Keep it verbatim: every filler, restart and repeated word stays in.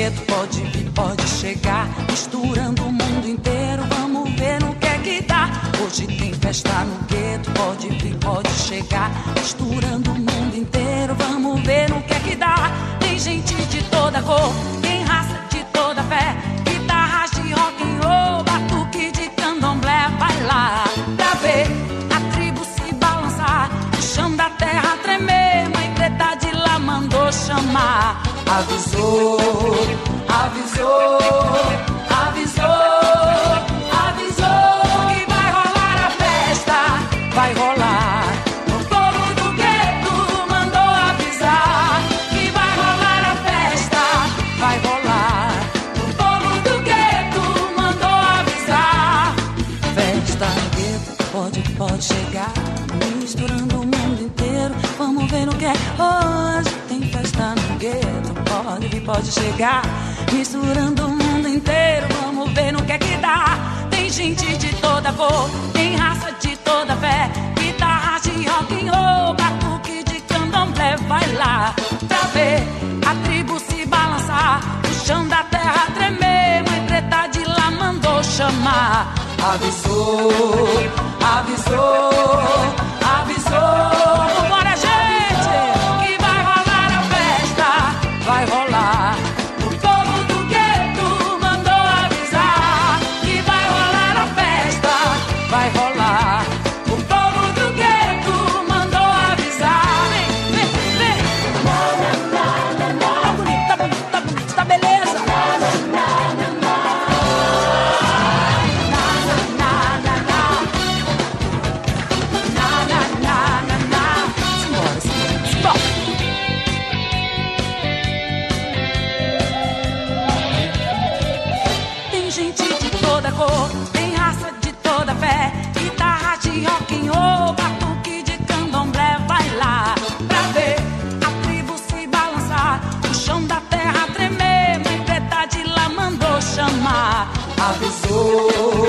gueto, pode vir, pode chegar, misturando o mundo inteiro, vamos ver no que é que dá. Hoje tem festa no gueto, pode vir, pode chegar, misturando o mundo inteiro, vamos ver no que é que dá. Tem gente de toda cor, tem raça de toda fé, guitarras de rock and roll, batuque de candomblé, vai lá pra ver a tribo se balançar, o chão da terra tremer, mãe preta de lá mandou chamar. Avisou, avisou, avisou, avisou que vai rolar a festa, vai rolar. O povo do gueto mandou avisar que vai rolar a festa, vai rolar. O povo do gueto mandou avisar. Festa no gueto, pode, pode chegar, misturando o mundo inteiro, vamos ver no que é hoje. Tem festa no gueto, pode vir, pode chegar, misturando o mundo inteiro, vamos ver no que é que dá. Tem gente de toda cor, tem raça de toda fé, guitarra de rock and roll, batuque de candomblé, vai lá pra ver a tribo se balançar, o chão da terra tremer, mãe preta de lá mandou chamar. Avisou, avisou, avisou, vambora gente, que vai rolar a festa, vai rolar. O povo do gueto mandou avisar que vai rolar a festa, vai rolar. O povo do gueto mandou avisar. Vem, vem, vem. Tá bonito, tá bonito, tá bonito, tá beleza. Tem raça de toda fé, guitarra de rock and roll, batuque de candomblé, vai lá pra ver a tribo se balançar, o chão da terra tremer, mãe preta de lá mandou chamar. Avisou,